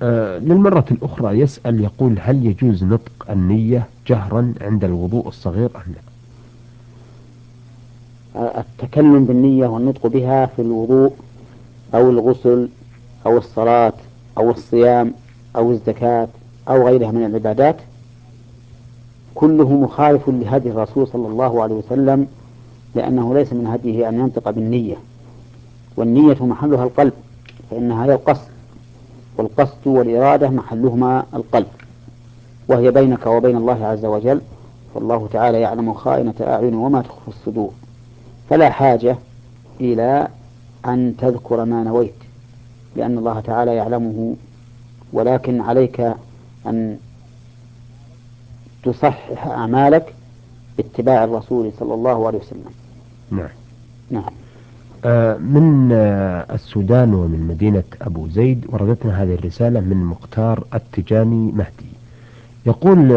للمرة الأخرى يسأل يقول: هل يجوز نطق النية جهرا عند الوضوء الصغير أم لا؟ التكلم بالنية والنطق بها في الوضوء أو الغسل أو الصلاة أو الصيام أو الزكاة أو غيرها من العبادات كله مخالف لهدي الرسول صلى الله عليه وسلم، لأنه ليس من هديه أن ينطق بالنية، والنية محلها القلب، فإنها هي القصد، والقصد والإرادة محلهما القلب، وهي بينك وبين الله عز وجل، فالله تعالى يعلم خائنة الأعين وما تخفي الصدور، فلا حاجة إلى أن تذكر ما نويت، لأن الله تعالى يعلمه، ولكن عليك أن تصحح أعمالك باتباع الرسول صلى الله عليه وسلم. نعم. نعم. من السودان ومن مدينة أبو زيد وردتنا هذه الرسالة من مختار التجاني مهدي، يقول: